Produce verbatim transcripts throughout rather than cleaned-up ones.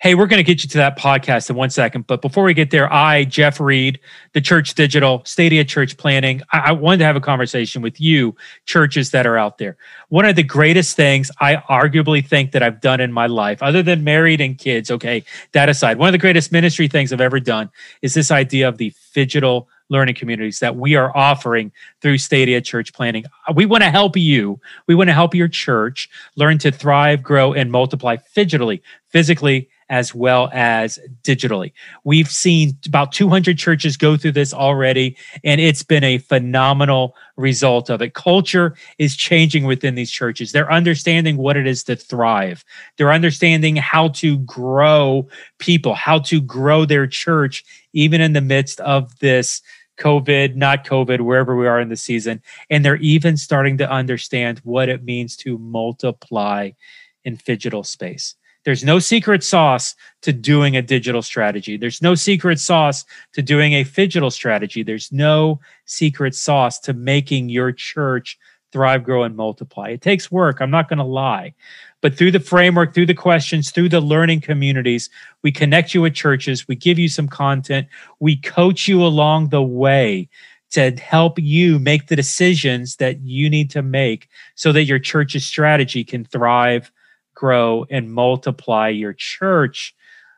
Hey, we're going to get you to that podcast in one second. But before we get there, I, Jeff Reed, the Church Digital, Stadia Church Planning, I, I wanted to have a conversation with you, churches that are out there. One of the greatest things I arguably think that I've done in my life, other than married and kids, okay, that aside, one of the greatest ministry things I've ever done is this idea of the Phygital learning communities that we are offering through Stadia Church Planning. We want to help you. We want to help your church learn to thrive, grow, and multiply phygitally, physically, as well as digitally. We've seen about two hundred churches go through this already, and it's been a phenomenal result of it. Culture is changing within these churches. They're understanding what it is to thrive. They're understanding how to grow people, how to grow their church, even in the midst of this COVID, not COVID, wherever we are in the season. And they're even starting to understand what it means to multiply in phygital space. There's no secret sauce to doing a digital strategy. There's no secret sauce to doing a phygital strategy. There's no secret sauce to making your church thrive, grow, and multiply. It takes work. I'm not going to lie. But through the framework, through the questions, through the learning communities, we connect you with churches. We give you some content. We coach you along the way to help you make the decisions that you need to make so that your church's strategy can thrive, grow, and multiply your church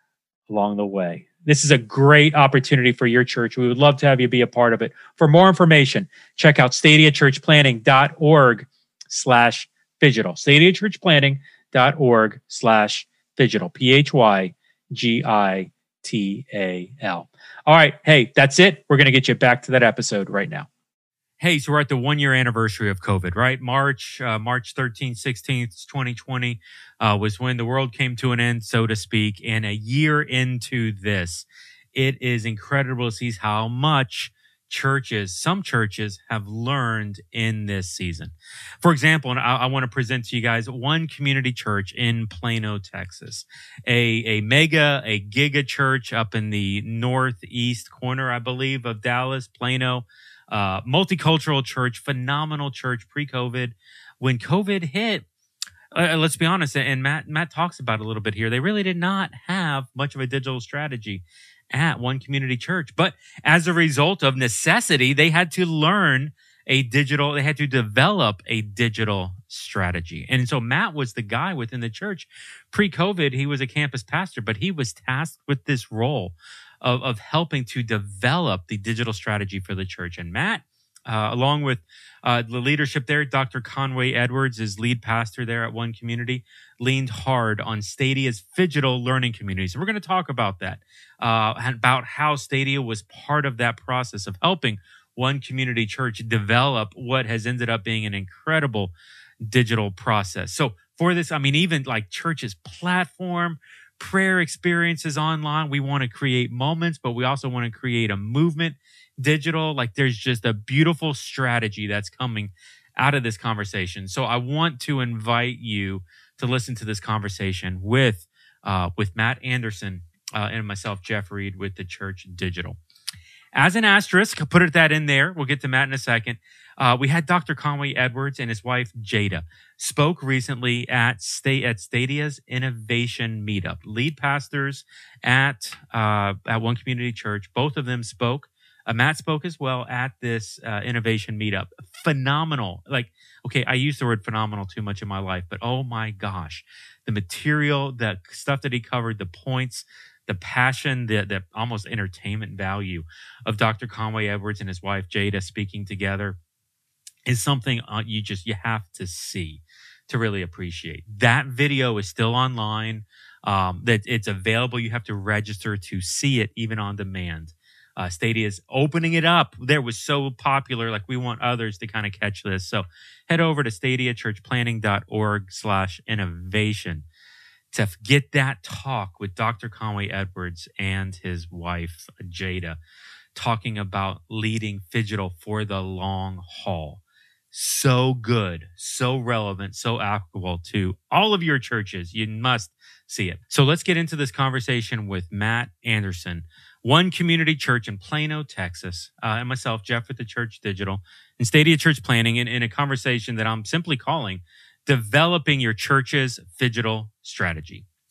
along the way. This is a great opportunity for your church. We would love to have you be a part of it. For more information, check out stadiachurchplanning.org slash phygital. stadiachurchplanning.org slash phygital. P H Y G I T A L. All right. Hey, that's it. We're going to get you back to that episode right now. Hey, so we're at the one-year anniversary of COVID, right? March, uh, March thirteenth, sixteenth, twenty twenty uh, was when the world came to an end, so to speak. And a year into this, it is incredible to see how much churches, some churches, have learned in this season. For example, and I, I want to present to you guys one community church in Plano, Texas, a, a mega, a giga church up in the northeast corner, I believe, of Dallas, Plano. Uh, multicultural church, phenomenal church pre-COVID. When COVID hit, uh, let's be honest, and Matt Matt talks about it a little bit here, they really did not have much of a digital strategy at one community church. But as a result of necessity, they had to learn a digital, they had to develop a digital strategy. And so Matt was the guy within the church. Pre-COVID, he was a campus pastor, but he was tasked with this role Of, of helping to develop the digital strategy for the church. And Matt, uh, along with uh, the leadership there, Doctor Conway Edwards is lead pastor there at One Community, leaned hard on Stadia's phygital learning communities. And we're going to talk about that, uh, about how Stadia was part of that process of helping One Community Church develop what has ended up being an incredible digital process. So for this, I mean, even like church's platform, prayer experiences online. We want to create moments, but we also want to create a movement digital. Like there's just a beautiful strategy that's coming out of this conversation. So I want to invite you to listen to this conversation with, uh, with Matt Anderson uh, and myself, Jeff Reed, with the Church Digital. As an asterisk, I'll put it that in there. We'll get to Matt in a second. Uh, we had Doctor Conway Edwards and his wife, Jada, spoke recently at State at Stadia's Innovation Meetup. Lead pastors at uh, at One Community Church, both of them spoke. Uh, Matt spoke as well at this uh, Innovation Meetup. Phenomenal. Like, okay, I use the word phenomenal too much in my life, but oh my gosh, the material, the stuff that he covered, the points, the passion, the, the almost entertainment value of Doctor Conway Edwards and his wife, Jada, speaking together is something uh, you just, you have to see to really appreciate. That video is still online. Um, that it's available. You have to register to see it even on demand. Uh, Stadia is opening it up. There was so popular. Like we want others to kind of catch this. So head over to stadiachurchplanning.org slash innovation to get that talk with Doctor Conway Edwards and his wife, Jada, talking about leading phygital for the long haul. So good, so relevant, so applicable to all of your churches. You must see it. So let's get into this conversation with Matt Anderson, One Community Church in Plano, Texas, uh, and myself, Jeff, with the Church Digital, and Stadia Church Planning, in, in a conversation that I'm simply calling Developing Your Church's Phygital Strategy.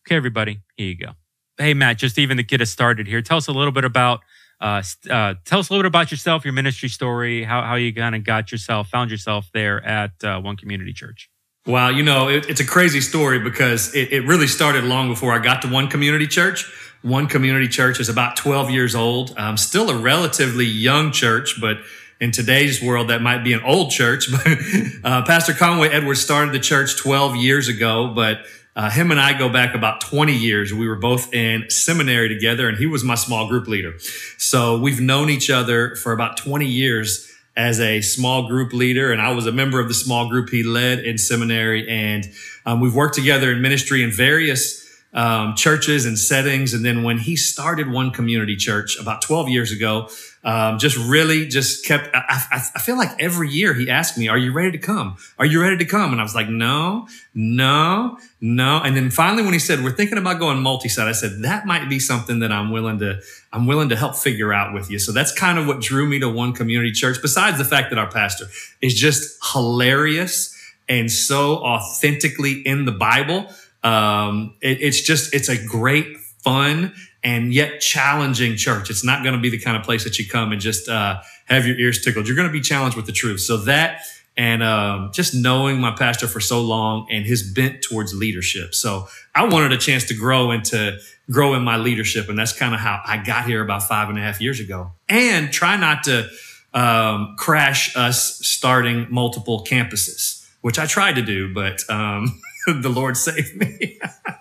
Okay, everybody, here you go. Hey, Matt, just even to get us started here, tell us a little bit about uh, uh, tell us a little bit about yourself, your ministry story, how how you kind of got yourself, found yourself there at uh, One Community Church. Wow, you know, it, it's a crazy story because it, it really started long before I got to One Community Church. One Community Church is about twelve years old. Um, still a relatively young church, but in today's world, that might be an old church. But uh, Pastor Conway Edwards started the church twelve years ago, but uh, him and I go back about twenty years. We were both in seminary together, and he was my small group leader. So we've known each other for about twenty years as a small group leader, and I was a member of the small group he led in seminary. And um, we've worked together in ministry in various um, churches and settings. And then when he started One Community Church about twelve years ago, um, just really just kept, I, I, I feel like every year he asked me, are you ready to come? Are you ready to come? And I was like, no, no, no. And then finally, when he said, we're thinking about going multi-site, I said, that might be something that I'm willing to, I'm willing to help figure out with you. So that's kind of what drew me to One Community Church, besides the fact that our pastor is just hilarious and so authentically in the Bible. Um, it, it's just, it's a great, fun, and yet challenging church. It's not going to be the kind of place that you come and just uh, have your ears tickled. You're going to be challenged with the truth. So that, and um, just knowing my pastor for so long and his bent towards leadership. So I wanted a chance to grow into grow in my leadership, and that's kind of how I got here about five and a half years ago. And try not to um, crash us starting multiple campuses, which I tried to do, but um, the Lord saved me.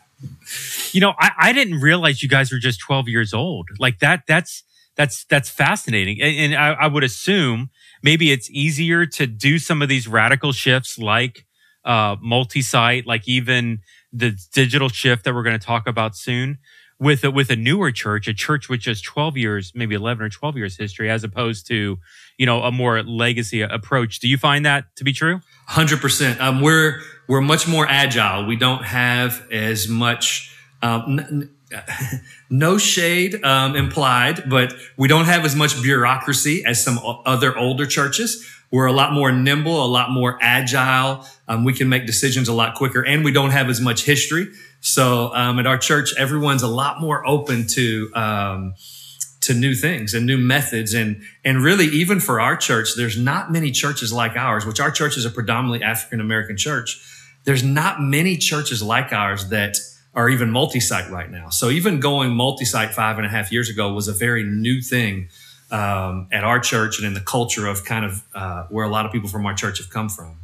You know, I, I didn't realize you guys were just twelve years old. Like that, that's, that's, that's fascinating. And, and I, I would assume maybe it's easier to do some of these radical shifts like, uh, multi-site, like even the digital shift that we're going to talk about soon with a, with a newer church, a church with just twelve years, maybe eleven or twelve years history, as opposed to, you know, a more legacy approach. Do you find that to be true? one hundred percent. Um, we're, we're much more agile. We don't have as much, Um, n- n- no shade um, implied, but we don't have as much bureaucracy as some o- other older churches. We're a lot more nimble, a lot more agile. Um, we can make decisions a lot quicker, and we don't have as much history. So um, at our church, everyone's a lot more open to um, to new things and new methods. And and really, even for our church, there's not many churches like ours, which our church is a predominantly African-American church. There's not many churches like ours that are even multi-site right now. So even going multi-site five and a half years ago was a very new thing um, at our church and in the culture of kind of uh, where a lot of people from our church have come from.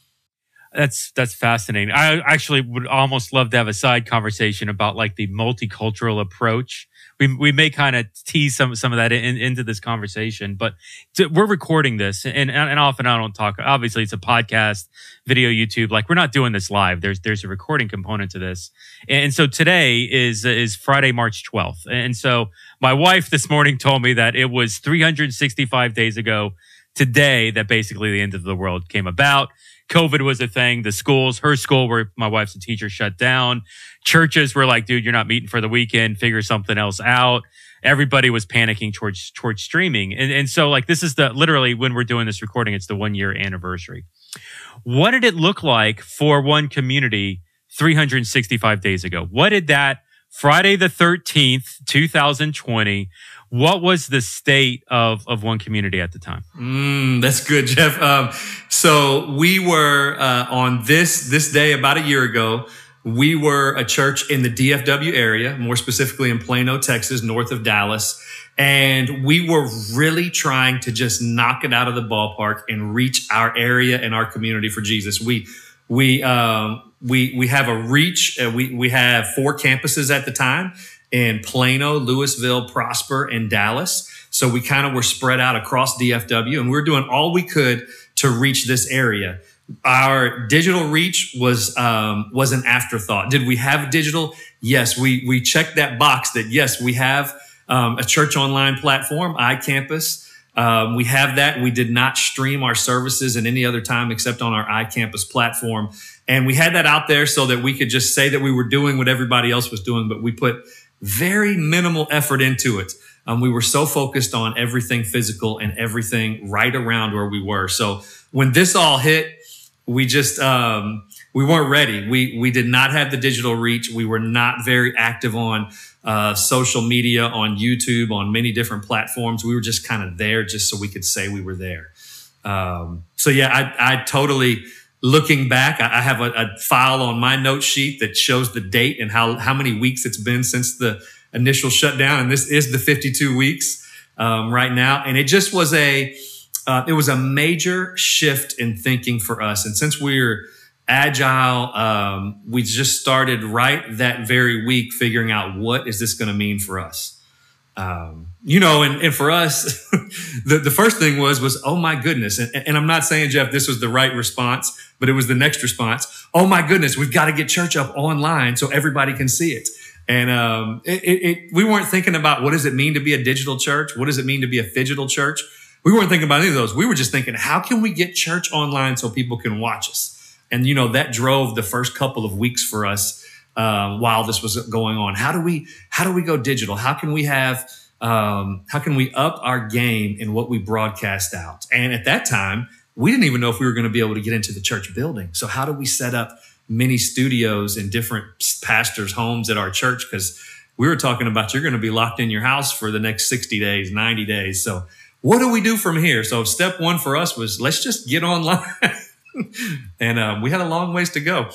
That's that's fascinating. I actually would almost love to have a side conversation about like the multicultural approach. We we may kind of tease some some of that in, into this conversation, but to, we're recording this, and and often I don't talk. Obviously, it's a podcast, video, YouTube. Like we're not doing this live. There's there's a recording component to this, and so today is is Friday, March twelfth, and so my wife this morning told me that it was three hundred sixty-five days ago today that basically the end of the world came about. COVID was a thing. The schools, her school where my wife's a teacher, shut down. Churches were like, dude, you're not meeting for the weekend. Figure something else out. Everybody was panicking towards, towards streaming. And, and so like, this is the, literally when we're doing this recording, it's the one year anniversary. What did it look like for One Community three hundred sixty-five days ago? What did that Friday the thirteenth, two thousand twenty, what was the state of, of One Community at the time? Mm, that's good, Jeff. Um, so we were uh, on this this day about a year ago. We were a church in the D F W area, more specifically in Plano, Texas, north of Dallas. And we were really trying to just knock it out of the ballpark and reach our area and our community for Jesus. We we um, we we have a reach. Uh, we we have four campuses at the time in Plano, Louisville, Prosper, and Dallas. So we kind of were spread out across D F W, and we were doing all we could to reach this area. Our digital reach was um, was an afterthought. Did we have digital? Yes, we we checked that box that yes, we have um, a church online platform, iCampus. Um, we have that. We did not stream our services at any other time except on our iCampus platform, and we had that out there so that we could just say that we were doing what everybody else was doing, but we put very minimal effort into it. Um, we were so focused on everything physical and everything right around where we were. So when this all hit, we just, um, we weren't ready. We we did not have the digital reach. We were not very active on uh, social media, on YouTube, on many different platforms. We were just kind of there just so we could say we were there. Um, so yeah, I, I totally, looking back, I, I have a, a file on my note sheet that shows the date and how, how many weeks it's been since the initial shutdown. And this is the fifty-two weeks um, right now. And it just was a, uh, it was a major shift in thinking for us. And since we're agile, um, we just started right that very week figuring out what is this going to mean for us. Um, you know, and, and for us, the, the first thing was, was, oh my goodness. And, and I'm not saying, Jeff, this was the right response, but it was the next response. Oh my goodness, we've got to get church up online so everybody can see it. And, um, it, it, it, we weren't thinking about what does it mean to be a digital church? What does it mean to be a phygital church? We weren't thinking about any of those. We were just thinking, how can we get church online so people can watch us? And, you know, that drove the first couple of weeks for us. Uh, while this was going on, how do we how do we go digital? How can we have um, how can we up our game in what we broadcast out? And at that time, we didn't even know if we were going to be able to get into the church building. So how do we set up mini studios in different pastors' homes at our church? Because we were talking about you're going to be locked in your house for the next sixty days, ninety days. So what do we do from here? So step one for us was let's just get online, and uh, we had a long ways to go.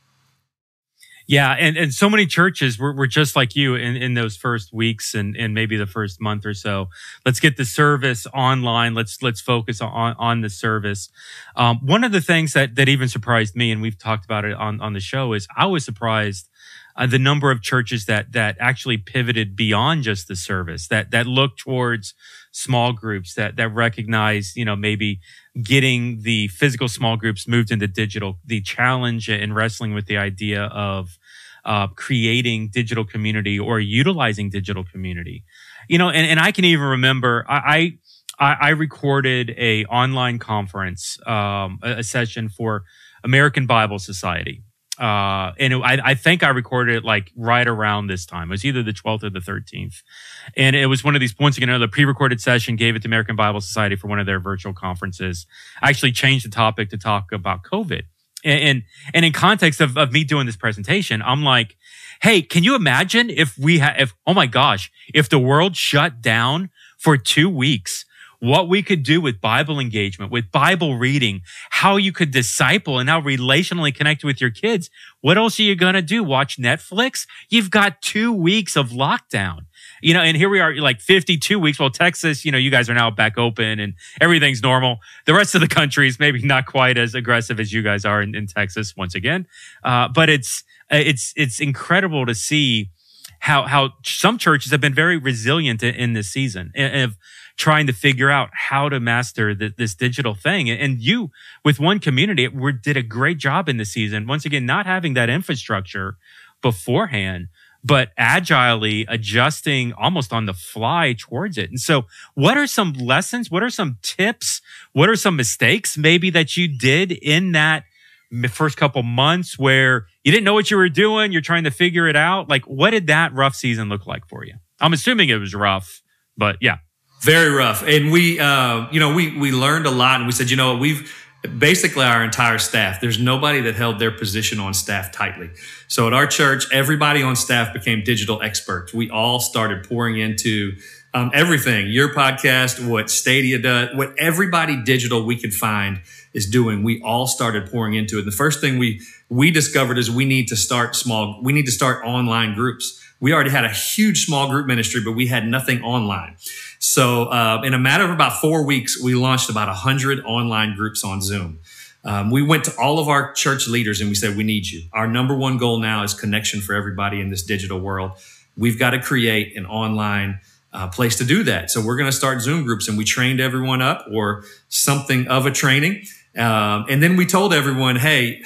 Yeah, and, and so many churches were, were just like you in, in those first weeks and, and maybe the first month or so. Let's get the service online. Let's let's focus on, on the service. Um, one of the things that that even surprised me, and we've talked about it on, on the show, is I was surprised uh, the number of churches that that actually pivoted beyond just the service, that that looked towards small groups, that that recognize, you know, maybe getting the physical small groups moved into digital, the challenge in wrestling with the idea of uh, creating digital community or utilizing digital community. You know, and, and I can even remember I, I, I recorded a online conference, um, a, a session for American Bible Society. Uh, and it, I, I think I recorded it like right around this time. It was either the twelfth or the thirteenth. And it was one of these, once again, another pre-recorded session, gave it to American Bible Society for one of their virtual conferences. I actually changed the topic to talk about COVID. And, and, and in context of, of me doing this presentation, I'm like, hey, can you imagine if we had, if, oh my gosh, if the world shut down for two weeks, what we could do with Bible engagement, with Bible reading, how you could disciple and how relationally connect with your kids. What else are you going to do? Watch Netflix? You've got two weeks of lockdown, you know, and here we are like fifty-two weeks. Well, Texas, you know, you guys are now back open and everything's normal. The rest of the country is maybe not quite as aggressive as you guys are in, in Texas once again. Uh, but it's, it's, it's incredible to see how, how some churches have been very resilient in, in this season of trying to figure out how to master the, this digital thing. And you, with One Community, we did a great job in the season. Once again, not having that infrastructure beforehand, but agilely adjusting almost on the fly towards it. And so what are some lessons? What are some tips? What are some mistakes maybe that you did in that first couple months where you didn't know what you were doing? You're trying to figure it out. Like, what did that rough season look like for you? I'm assuming it was rough, but yeah. Very rough. And we, uh, you know, we, we learned a lot, and we said, you know what, we've basically our entire staff, there's nobody that held their position on staff tightly. So at our church, everybody on staff became digital experts. We all started pouring into um, everything, your podcast, what Stadia does, what everybody digital we could find is doing. We all started pouring into it. The first thing we, we discovered is we need to start small, we need to start online groups. We already had a huge small group ministry, but we had nothing online. So uh, in a matter of about four weeks, we launched about one hundred online groups on Zoom. Um, we went to all of our church leaders and we said, we need you. Our number one goal now is connection for everybody in this digital world. We've got to create an online uh, place to do that. So we're going to start Zoom groups, and we trained everyone up, or something of a training. Um, and then we told everyone, hey,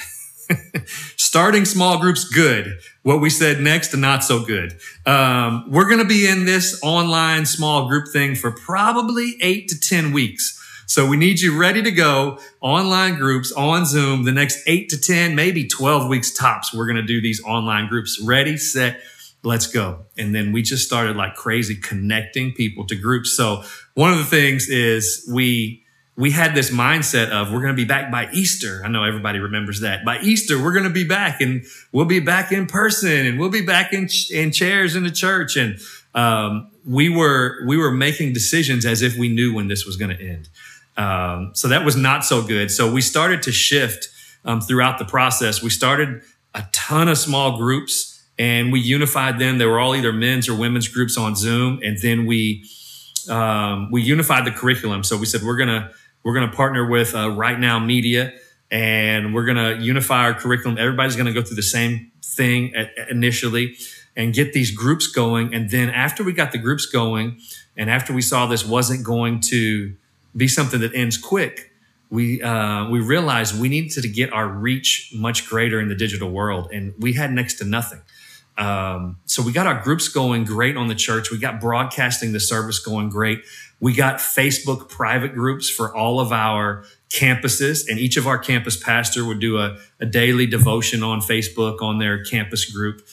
starting small groups, good. What we said next, not so good. Um, we're going to be in this online small group thing for probably eight to ten weeks. So we need you ready to go. Online groups on Zoom, the next eight to ten, maybe twelve weeks tops. We're going to do these online groups. Ready, set, let's go. And then we just started like crazy connecting people to groups. So one of the things is we, we had this mindset of we're going to be back by Easter. I know everybody remembers that. By Easter, we're going to be back, and we'll be back in person, and we'll be back in, in chairs in the church. And um, we were we were making decisions as if we knew when this was going to end. Um, so that was not so good. So we started to shift um, throughout the process. We started a ton of small groups, and we unified them. They were all either men's or women's groups on Zoom, and then we um, we unified the curriculum. So we said we're gonna we're gonna partner with uh, Right Now Media, and we're gonna unify our curriculum. Everybody's gonna go through the same thing at, initially, and get these groups going. And then after we got the groups going, and after we saw this wasn't going to be something that ends quick, we uh, we realized we needed to get our reach much greater in the digital world, and we had next to nothing. Um, so we got our groups going great on the church. We got broadcasting the service going great. We got Facebook private groups for all of our campuses, and each of our campus pastor would do a, a daily devotion on Facebook on their campus group.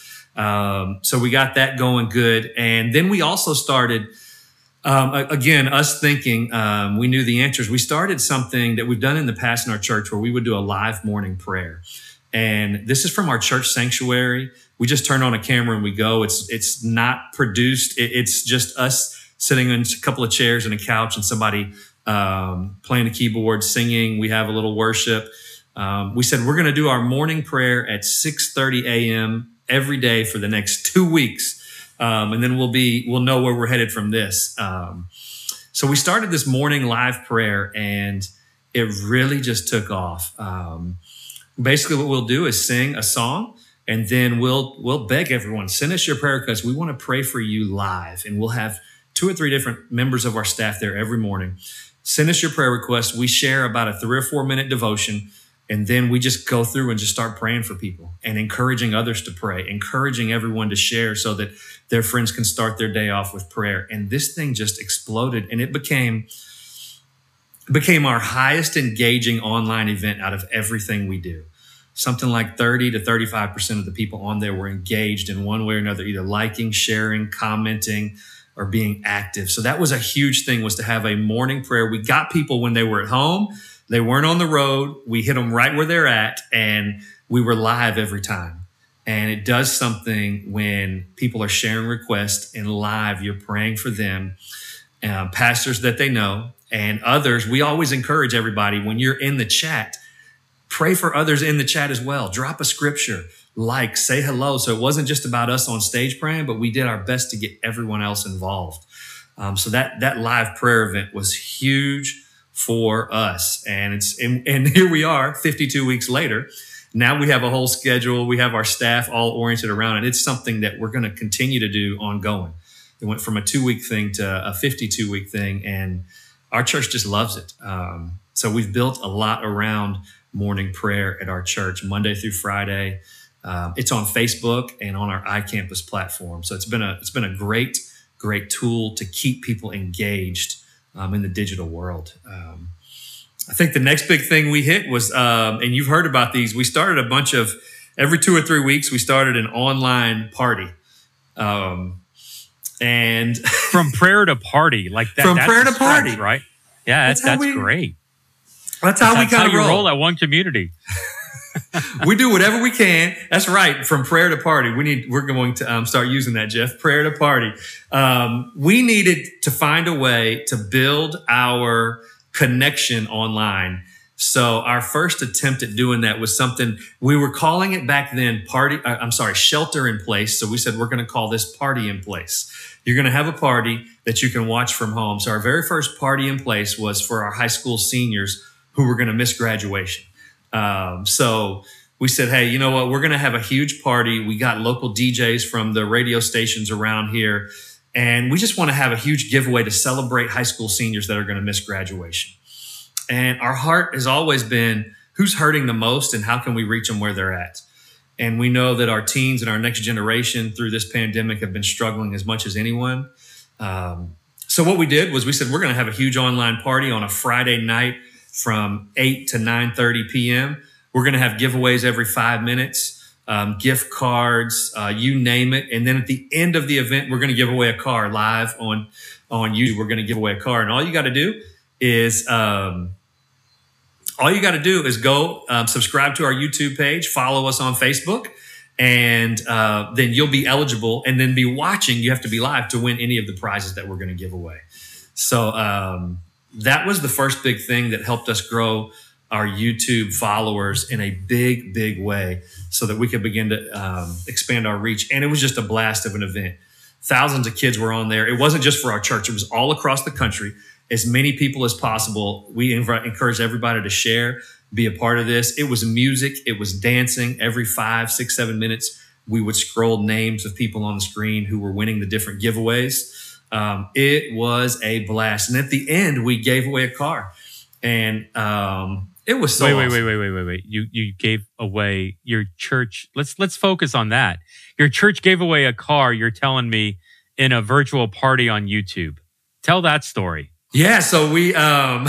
Um, so we got that going good. And then we also started, um, again, us thinking, um, we knew the answers. We started something that we've done in the past in our church where we would do a live morning prayer. And this is from our church sanctuary. We just turn on a camera and we go. It's, it's not produced. It, it's just us sitting in a couple of chairs and a couch and somebody, um, playing a keyboard, singing. We have a little worship. Um, we said, we're going to do our morning prayer at six thirty a.m. every day for the next two weeks. Um, and then we'll be, we'll know where we're headed from this. Um, so we started this morning live prayer, and it really just took off. Um, basically what we'll do is sing a song, and then we'll, we'll beg everyone, send us your prayer requests. We want to pray for you live, and we'll have two or three different members of our staff there every morning. Send us your prayer requests. We share about a three or four minute devotion. And then we just go through and just start praying for people and encouraging others to pray, encouraging everyone to share so that their friends can start their day off with prayer. And this thing just exploded, and it became, became our highest engaging online event out of everything we do. Something like thirty to thirty-five percent of the people on there were engaged in one way or another, either liking, sharing, commenting, or being active. So that was a huge thing, was to have a morning prayer. We got people when they were at home. They weren't on the road. We hit them right where they're at, and we were live every time. And it does something when people are sharing requests and live. You're praying for them, um, pastors that they know and others. We always encourage everybody, when you're in the chat, pray for others in the chat as well. Drop a scripture, like, say hello. So it wasn't just about us on stage praying, but we did our best to get everyone else involved. Um, so that, that live prayer event was huge for us. And it's, and, and here we are fifty-two weeks later. Now we have a whole schedule. We have our staff all oriented around it. It's something that we're going to continue to do ongoing. It went from a two week thing to a fifty-two week thing, and our church just loves it. Um, so we've built a lot around morning prayer at our church, Monday through Friday. Um, it's on Facebook and on our iCampus platform. So it's been a, it's been a great, great tool to keep people engaged Um, in the digital world. Um, I think the next big thing we hit was, um, and you've heard about these, we started a bunch of, every two or three weeks, we started an online party. Um, and from prayer to party, like that. From that's prayer to stretch, party, right? Yeah, that's, that's, that's we, great. That's how that's we kind of roll. roll at One Community. We do whatever we can. That's right. From prayer to party. We need, we're going to um, start using that, Jeff. Prayer to party. Um, we needed to find a way to build our connection online. So our first attempt at doing that was something, we were calling it back then party, uh, I'm sorry, shelter in place. So we said, we're going to call this Party in Place. You're going to have a party that you can watch from home. So our very first Party in Place was for our high school seniors who were going to miss graduation. Um, so we said, hey, you know what? We're going to have a huge party. We got local D Js from the radio stations around here, and we just want to have a huge giveaway to celebrate high school seniors that are going to miss graduation. And our heart has always been, who's hurting the most and how can we reach them where they're at? And we know that our teens and our next generation through this pandemic have been struggling as much as anyone. Um, so what we did was we said, we're going to have a huge online party on a Friday night from eight to nine thirty p.m. We're going to have giveaways every five minutes, um, gift cards, uh, you name it. And then at the end of the event, we're going to give away a car live on, on YouTube. We're going to give away a car. And all you got to do is um, all you got to do is go um, subscribe to our YouTube page, follow us on Facebook, and uh, then you'll be eligible and then be watching. You have to be live to win any of the prizes that we're going to give away. So um, that was the first big thing that helped us grow our YouTube followers in a big, big way so that we could begin to um, expand our reach. And it was just a blast of an event. Thousands of kids were on there. It wasn't just for our church. It was all across the country. As many people as possible. We invite, encourage everybody to share, be a part of this. It was music. It was dancing. Every five, six, seven minutes, we would scroll names of people on the screen who were winning the different giveaways. Um, it was a blast. And at the end, we gave away a car. And um, it was so wait, awesome. wait, wait, wait, wait, wait, wait. You you gave away your church. Let's let's focus on that. Your church gave away a car, you're telling me, in a virtual party on YouTube. Tell that story. Yeah, so we um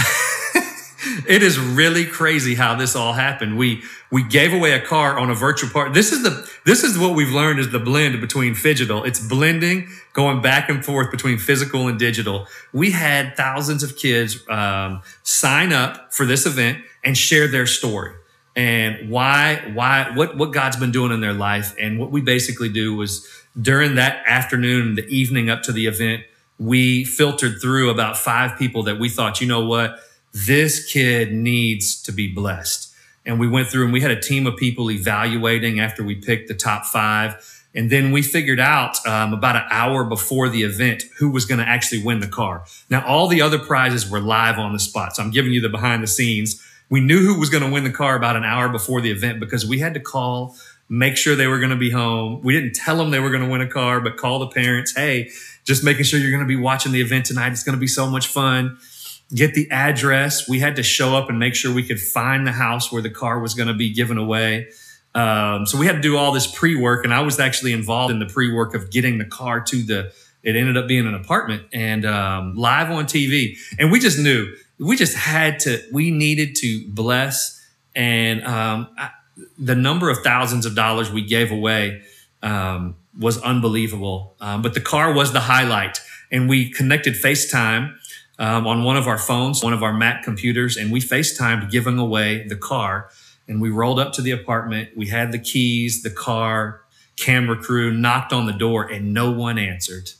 it is really crazy how this all happened. We we gave away a car on a virtual party. This is the this is what we've learned is the blend between phygital. It's blending, going back and forth between physical and digital. We had thousands of kids um, sign up for this event and share their story and why why what what God's been doing in their life. And what we basically do was during that afternoon, the evening up to the event, we filtered through about five people that we thought, you know what, this kid needs to be blessed. And we went through and we had a team of people evaluating after we picked the top five. And then we figured out um, about an hour before the event who was going to actually win the car. Now, all the other prizes were live on the spot. So I'm giving you the behind the scenes. We knew who was going to win the car about an hour before the event because we had to call, make sure they were going to be home. We didn't tell them they were going to win a car, but call the parents. Hey, just making sure you're going to be watching the event tonight. It's going to be so much fun. Get the address. We had to show up and make sure we could find the house where the car was going to be given away. Um, so we had to do all this pre-work, and I was actually involved in the pre-work of getting the car to the, it ended up being an apartment and um, live on T V. And we just knew, we just had to, we needed to bless. And um, I, the number of thousands of dollars we gave away um, was unbelievable. Um, but the car was the highlight. And we connected FaceTime um, on one of our phones, one of our Mac computers, and we FaceTimed giving away the car. And we rolled up to the apartment. We had the keys, the car, camera crew, knocked on the door, and no one answered.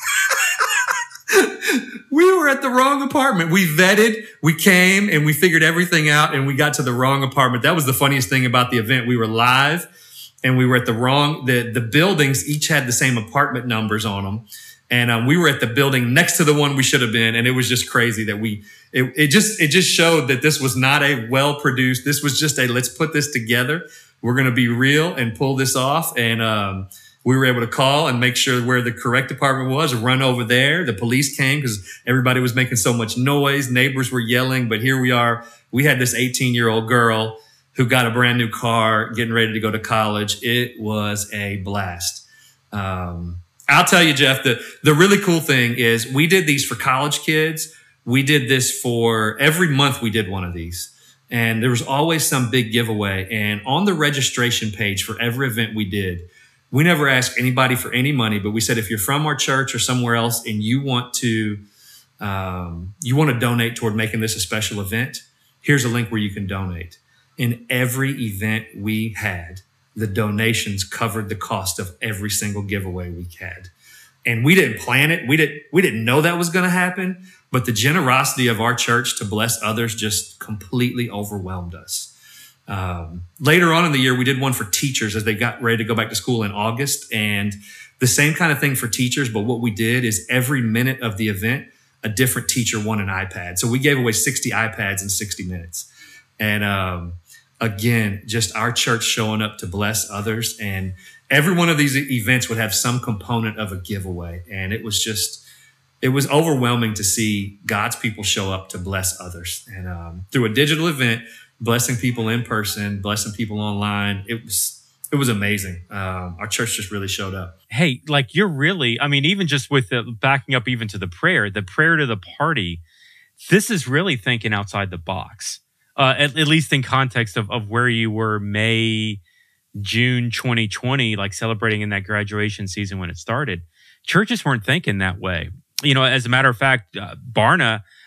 We were at the wrong apartment. We vetted, we came, and we figured everything out, and we got to the wrong apartment. That was the funniest thing about the event. We were live, and we were at the wrong, the, the buildings each had the same apartment numbers on them. And um, we were at the building next to the one we should have been. And it was just crazy that we, it, it just, it just showed that this was not a well-produced, this was just a, let's put this together. We're going to be real and pull this off. And um, we were able to call and make sure where the correct apartment was, run over there. The police came because everybody was making so much noise. Neighbors were yelling, but here we are. We had this eighteen year old girl who got a brand new car, getting ready to go to college. It was a blast. Um, I'll tell you, Jeff, the, the really cool thing is we did these for college kids. We did this for every month we did one of these. And there was always some big giveaway. And on the registration page for every event we did, we never asked anybody for any money, but we said, if you're from our church or somewhere else and you want to, um, you want to donate toward making this a special event, here's a link where you can donate. In every event we had, the donations covered the cost of every single giveaway we had. And we didn't plan it. We didn't, we didn't know that was going to happen, but the generosity of our church to bless others just completely overwhelmed us. Um, later on in the year, we did one for teachers as they got ready to go back to school in August, and the same kind of thing for teachers. But what we did is every minute of the event, a different teacher won an iPad. So we gave away sixty iPads in sixty minutes. And, um, again, just our church showing up to bless others. And every one of these events would have some component of a giveaway. And it was just, it was overwhelming to see God's people show up to bless others. And um, through a digital event, blessing people in person, blessing people online, it was, it was amazing. Um, our church just really showed up. Hey, like you're really, I mean, even just with the backing up even to the prayer, the prayer to the party, this is really thinking outside the box. Uh, at, at least in context of, of where you were May, June twenty twenty, like celebrating in that graduation season when it started. Churches weren't thinking that way. You know, as a matter of fact, uh, Barna,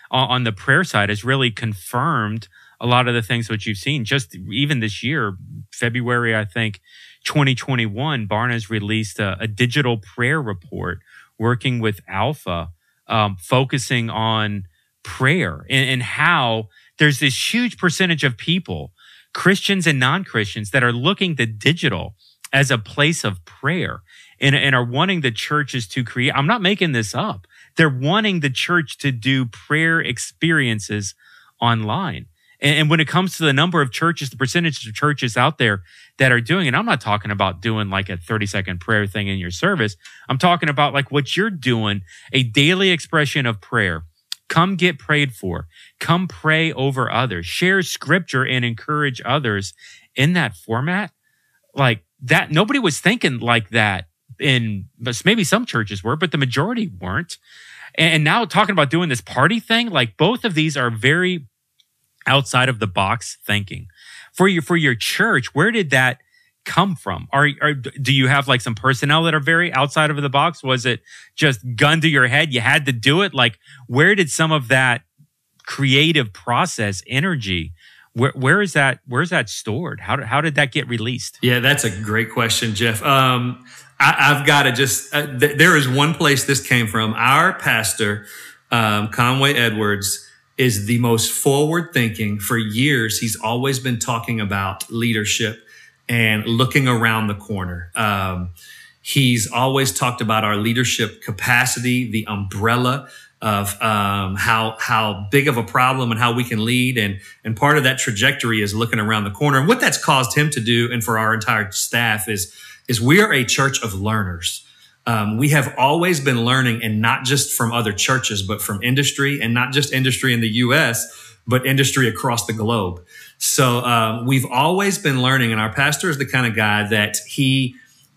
on, on the prayer side has really confirmed a lot of the things that you've seen. Just even this year, February, I think, twenty twenty-one, Barna's released a, a digital prayer report working with Alpha, um, focusing on prayer and, and how there's this huge percentage of people, Christians and non-Christians, that are looking to digital as a place of prayer and, and are wanting the churches to create. I'm not making this up. They're wanting the church to do prayer experiences online. And, and when it comes to the number of churches, the percentage of churches out there that are doing it, I'm not talking about doing like a thirty second prayer thing in your service. I'm talking about like what you're doing, a daily expression of prayer. Come get prayed for. Come pray over others. Share scripture and encourage others in that format. Like that, nobody was thinking like that in, maybe some churches were, but the majority weren't. And now talking about doing this party thing, like both of these are very outside of the box thinking. For your, for your church, where did that come from? Are, are do you have like some personnel that are very outside of the box? Was it just gun to your head? You had to do it? Like, where did some of that creative process energy, where, where is that, where's that stored? How did, how did that get released? Yeah, that's a great question, Jeff. Um, I, I've got to just, uh, th- there is one place this came from. Our pastor, um, Conway Edwards, is the most forward thinking. For years, he's always been talking about leadership and looking around the corner. Um, he's always talked about our leadership capacity, the umbrella of um, how how big of a problem and how we can lead. And, and part of that trajectory is looking around the corner. And what that's caused him to do, and for our entire staff, is, is we are a church of learners. Um, we have always been learning, and not just from other churches, but from industry, and not just industry in the U S, but industry across the globe. So um, we've always been learning, and our pastor is the kind of guy that he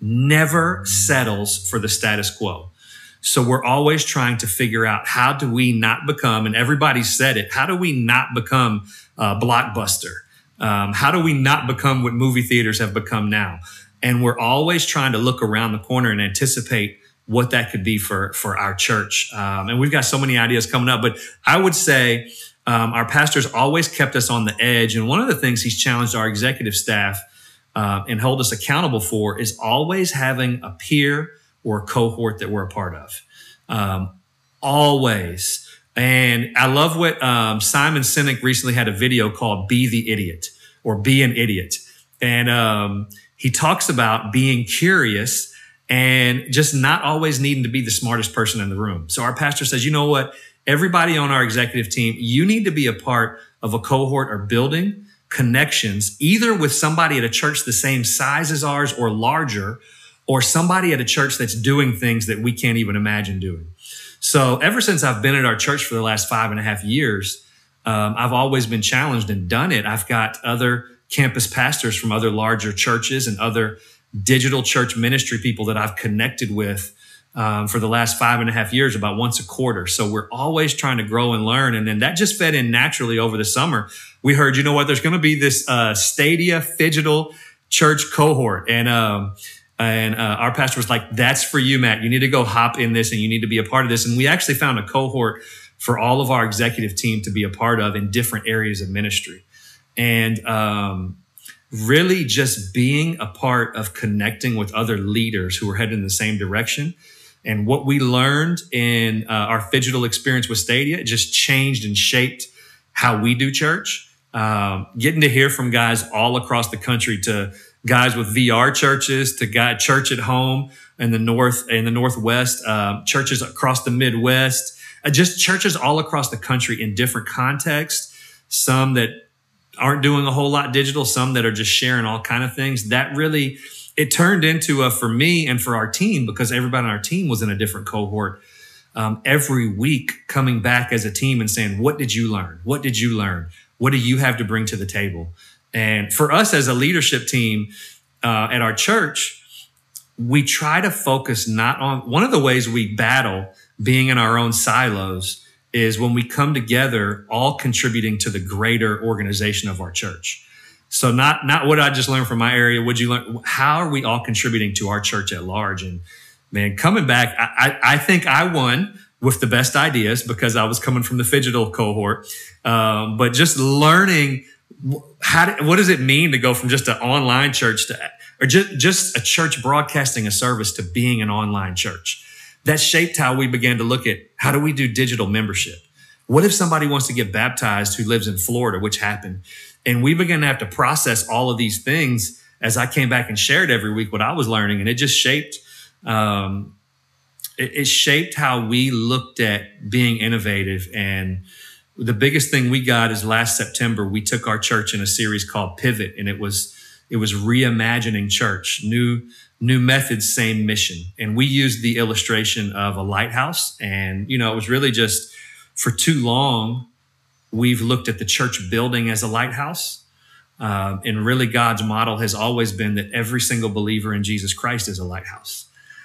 never settles for the status quo. So we're always trying to figure out, how do we not become, and everybody said it, how do we not become uh, Blockbuster? Um, how do we not become what movie theaters have become now? And we're always trying to look around the corner and anticipate what that could be for, for our church. Um, and we've got so many ideas coming up, but I would say Um, our pastor's always kept us on the edge. And one of the things he's challenged our executive staff uh, and hold us accountable for is always having a peer or a cohort that we're a part of. Um, always. And I love what um, Simon Sinek recently had a video called Be the Idiot, or Be an Idiot. And um, he talks about being curious and just not always needing to be the smartest person in the room. So our pastor says, you know what? Everybody on our executive team, you need to be a part of a cohort or building connections, either with somebody at a church the same size as ours or larger, or somebody at a church that's doing things that we can't even imagine doing. So ever since I've been at our church for the last five and a half years, um, I've always been challenged and done it. I've got other campus pastors from other larger churches and other digital church ministry people that I've connected with Um, for the last five and a half years, about once a quarter. So we're always trying to grow and learn. And then that just fed in naturally over the summer. We heard, you know what, there's going to be this uh, Stadia Phygital Church cohort. And um, and uh, our pastor was like, that's for you, Matt. You need to go hop in this, and you need to be a part of this. And we actually found a cohort for all of our executive team to be a part of in different areas of ministry. And um, really just being a part of connecting with other leaders who are heading in the same direction. And what we learned in uh, our Phygital experience with Stadia, it just changed and shaped how we do church. Um, getting to hear from guys all across the country, to guys with V R churches, to guy church at home in the north, in the Northwest, uh, churches across the Midwest, uh, just churches all across the country in different contexts. Some that aren't doing a whole lot digital, some that are just sharing all kind of things. That really, it turned into a, for me and for our team, because everybody on our team was in a different cohort, um, every week coming back as a team and saying, what did you learn? What did you learn? What do you have to bring to the table? And for us as a leadership team uh, at our church, we try to focus not on, one of the ways we battle being in our own silos is when we come together, all contributing to the greater organization of our church. So not, not what I just learned from my area. Would you learn? How are we all contributing to our church at large? And man, coming back, I, I, I think I won with the best ideas because I was coming from the Phygital cohort. Um, but just learning how to, what does it mean to go from just an online church to, or just, just a church broadcasting a service to being an online church. That shaped how we began to look at how do we do digital membership? What if somebody wants to get baptized who lives in Florida, which happened? And we began to have to process all of these things as I came back and shared every week what I was learning. And it just shaped, um, it, it shaped how we looked at being innovative. And the biggest thing we got is last September, we took our church in a series called Pivot, and it was, it was reimagining church, new, new methods, same mission. And we used the illustration of a lighthouse. And, you know, it was really just for too long, we've looked at the church building as a lighthouse. Um, and really God's model has always been that every single believer in Jesus Christ is a lighthouse.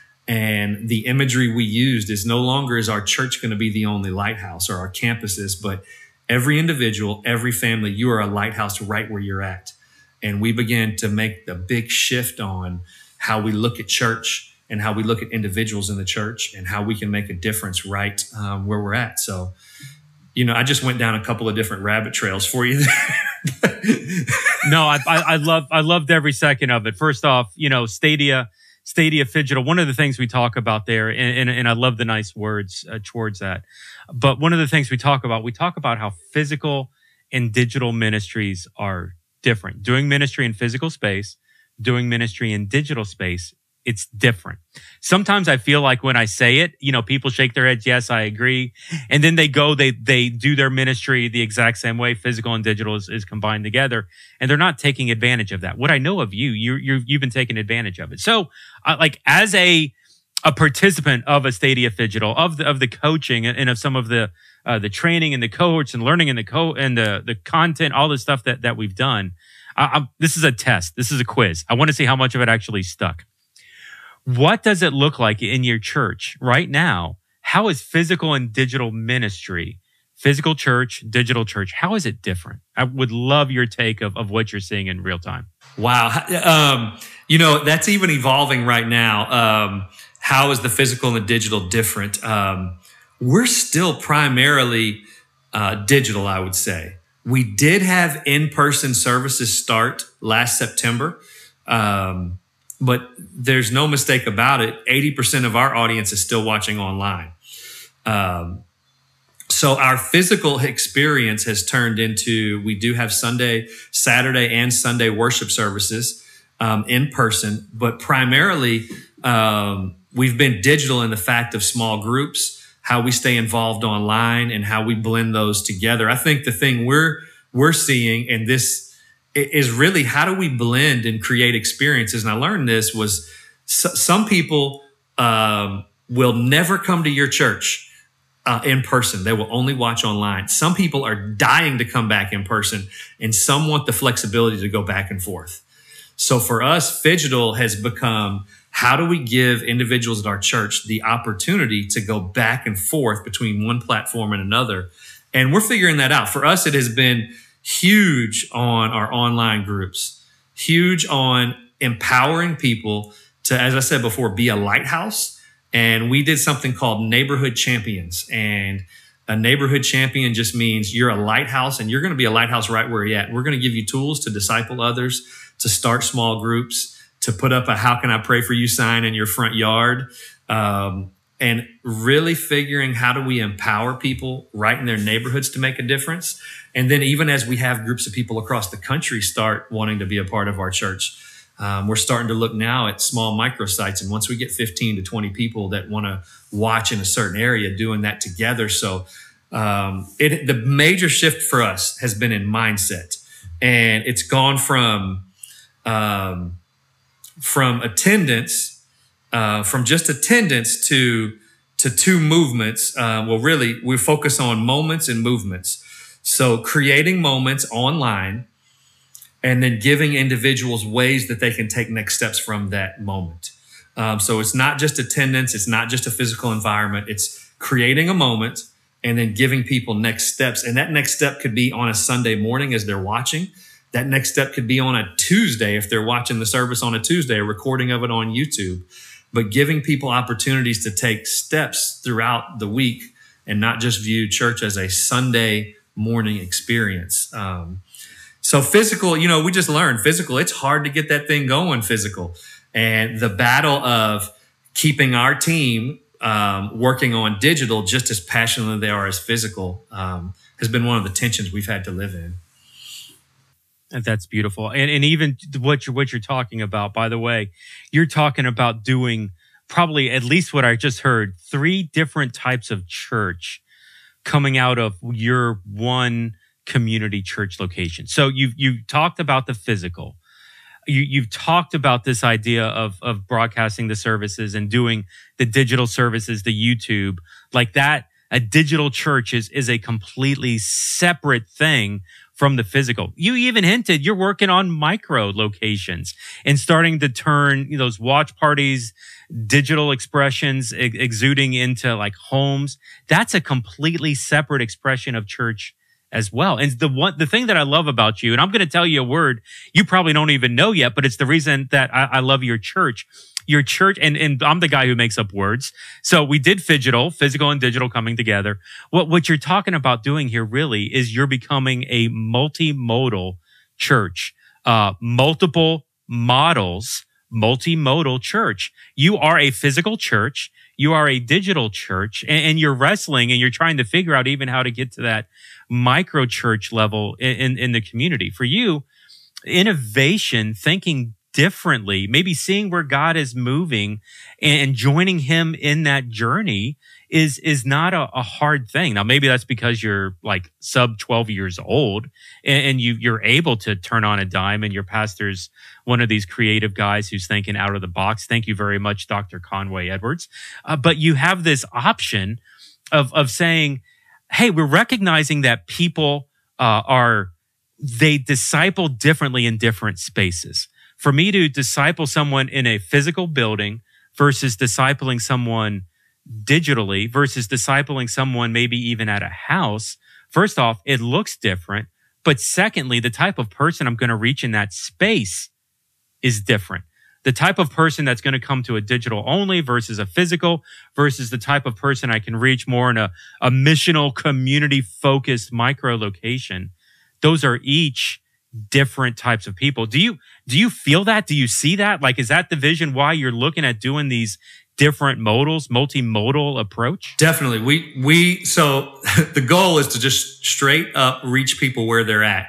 And the imagery we used is no longer is our church going to be the only lighthouse or our campuses, but every individual, every family, you are a lighthouse right where you're at. And we began to make the big shift on how we look at church and how we look at individuals in the church and how we can make a difference right um, where we're at. So, you know, I just went down a couple of different rabbit trails for you there. No, I, I, I love, I loved every second of it. First off, you know, Stadia, Stadia Phygital. One of the things we talk about there, and, and, and I love the nice words uh, towards that. But one of the things we talk about, we talk about how physical and digital ministries are different. Doing ministry in physical space, doing ministry in digital space, it's different. Sometimes I feel like when I say it, you know, people shake their heads. Yes, I agree. And then they go, they, they do their ministry the exact same way. Physical and digital is, is combined together, and they're not taking advantage of that. What I know of you, you, you're, you've been taking advantage of it. So uh, like as a, a participant of a Stadia Phygital, of the, of the coaching and of some of the, uh, the training and the cohorts and learning and the co and the, the content, all the stuff that, that we've done. I, I'm, this is a test. This is a quiz. I want to see how much of it actually stuck. What does it look like in your church right now? How is physical and digital ministry, physical church, digital church, how is it different? I would love your take of, of what you're seeing in real time. Wow. Um, you know, that's even evolving right now. Um, how is the physical and the digital different? Um, we're still primarily uh, digital, I would say. We did have in-person services start last September. Um, But there's no mistake about it. eighty percent of our audience is still watching online. Um, so our physical experience has turned into, we do have Sunday, Saturday and Sunday worship services um, in person, but primarily um, we've been digital in the fact of small groups, how we stay involved online and how we blend those together. I think the thing we're, we're seeing, and this is really how do we blend and create experiences? And I learned this was s- some people um, will never come to your church uh, in person. They will only watch online. Some people are dying to come back in person, and some want the flexibility to go back and forth. So for us, Phygital has become, how do we give individuals at our church the opportunity to go back and forth between one platform and another? And we're figuring that out. For us, it has been huge on our online groups, huge on empowering people to, as I said before, be a lighthouse. And we did something called Neighborhood Champions. And a neighborhood champion just means you're a lighthouse, and you're going to be a lighthouse right where you're at. We're going to give you tools to disciple others, to start small groups, to put up a "How can I pray for you" sign in your front yard. Um, and really figuring how do we empower people right in their neighborhoods to make a difference. And then even as we have groups of people across the country start wanting to be a part of our church, um, we're starting to look now at small microsites. And once we get fifteen to twenty people that want to watch in a certain area, doing that together. So um, it, the major shift for us has been in mindset. And it's gone from, um, from attendance Uh, from just attendance to to two movements. Uh, well, really, we focus on moments and movements. So creating moments online and then giving individuals ways that they can take next steps from that moment. Um, so it's not just attendance. It's not just a physical environment. It's creating a moment and then giving people next steps. And that next step could be on a Sunday morning as they're watching. That next step could be on a Tuesday if they're watching the service on a Tuesday, a recording of it on YouTube. but giving people opportunities to take steps throughout the week and not just view church as a Sunday morning experience. Um, so physical, you know, we just learned physical. It's hard to get that thing going physical. And the battle of keeping our team um, working on digital just as passionately they are as physical um, has been one of the tensions we've had to live in. And that's beautiful. And and even what you're, what you're talking about, by the way, you're talking about doing probably at least what I just heard, three different types of church coming out of your one community church location. So you've, you've talked about the physical. You, you've talked about this idea of, of broadcasting the services and doing the digital services, the YouTube, like that. A digital church is, is a completely separate thing from the physical. You even hinted you're working on micro locations and starting to turn those watch parties, digital expressions ex- exuding into like homes. That's a completely separate expression of church as well. And the one, the thing that I love about you, and I'm going to tell you a word you probably don't even know yet, but it's the reason that I, I love your church. Your church, and, and I'm the guy who makes up words. So we did phygital, physical and digital coming together. What, what you're talking about doing here really is you're becoming a multimodal church, uh, multiple models, multimodal church. You are a physical church. You are a digital church, and, and you're wrestling and you're trying to figure out even how to get to that micro church level in, in, in the community. For you, innovation, thinking differently, maybe seeing where God is moving and joining him in that journey is, is not a, a hard thing. Now, maybe that's because you're like sub twelve years old and, and you, you're able to turn on a dime and your pastor's one of these creative guys who's thinking out of the box. Thank you very much, Doctor Conway Edwards. Uh, but you have this option of, of saying, hey, we're recognizing that people uh, are, they disciple differently in different spaces. For me to disciple someone in a physical building versus discipling someone digitally versus discipling someone maybe even at a house, first off, it looks different. But secondly, the type of person I'm going to reach in that space is different. The type of person that's going to come to a digital only versus a physical versus the type of person I can reach more in a, a missional, community-focused micro location. Those are each different types of people. Do you, do you feel that? Do you see that? Like, is that the vision why you're looking at doing these different modals, multimodal approach? Definitely. We, we, so the goal is to just straight up reach people where they're at.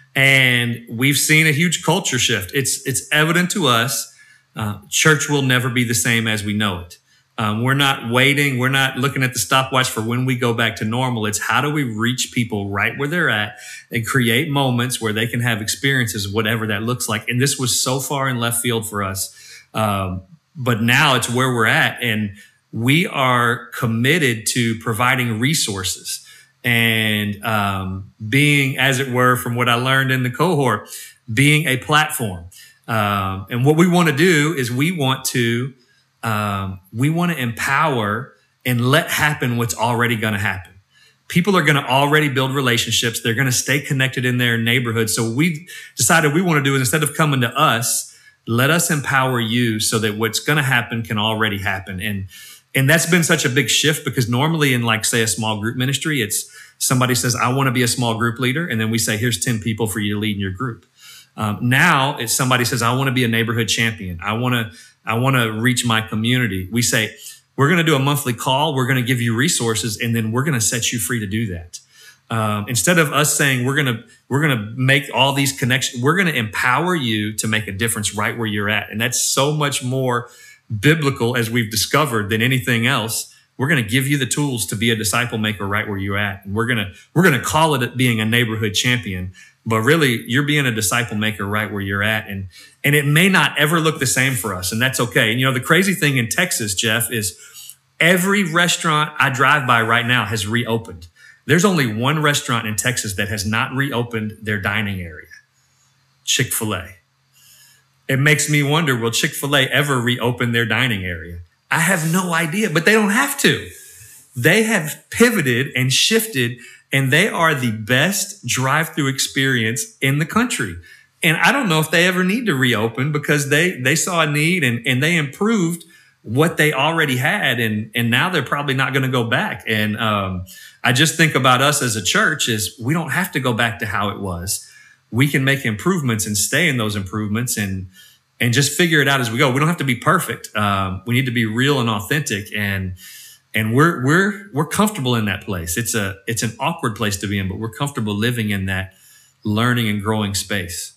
And we've seen a huge culture shift. It's, it's evident to us. Uh, church will never be the same as we know it. Um, we're not waiting. We're not looking at the stopwatch for when we go back to normal. It's how do we reach people right where they're at and create moments where they can have experiences, whatever that looks like. And this was so far in left field for us. Um, but now it's where we're at. And we are committed to providing resources and um, being, as it were, from what I learned in the cohort, being a platform. Um, and what we want to do is we want to Um, we want to empower and let happen what's already going to happen. People are going to already build relationships. They're going to stay connected in their neighborhood. So we decided we want to do is instead of coming to us, let us empower you so that what's going to happen can already happen. And, and that's been such a big shift because normally in like, say, a small group ministry, it's somebody says, I want to be a small group leader. And then we say, here's ten people for you to lead in your group. Um, now it's somebody says, I want to be a neighborhood champion. I want to, I want to reach my community. We say, we're going to do a monthly call. We're going to give you resources and then we're going to set you free to do that. Um, instead of us saying we're going to, we're going to make all these connections, we're going to empower you to make a difference right where you're at. And that's so much more biblical as we've discovered than anything else. We're going to give you the tools to be a disciple maker right where you're at. And we're going to, we're going to call it being a neighborhood champion. But really, you're being a disciple maker right where you're at. And, and it may not ever look the same for us. And that's okay. And, you know, the crazy thing in Texas, Jeff, is every restaurant I drive by right now has reopened. There's only one restaurant in Texas that has not reopened their dining area. Chick-fil-A. It makes me wonder, will Chick-fil-A ever reopen their dining area? I have no idea, but they don't have to. They have pivoted and shifted, and they are the best drive-through experience in the country. And I don't know if they ever need to reopen because they, they saw a need and, and they improved what they already had. And, and now they're probably not going to go back. And, um, I just think about us as a church is we don't have to go back to how it was. We can make improvements and stay in those improvements and, and just figure it out as we go. We don't have to be perfect. Um, we need to be real and authentic, and, and we're, we're, we're comfortable in that place. It's a, it's an awkward place to be in, but we're comfortable living in that learning and growing space.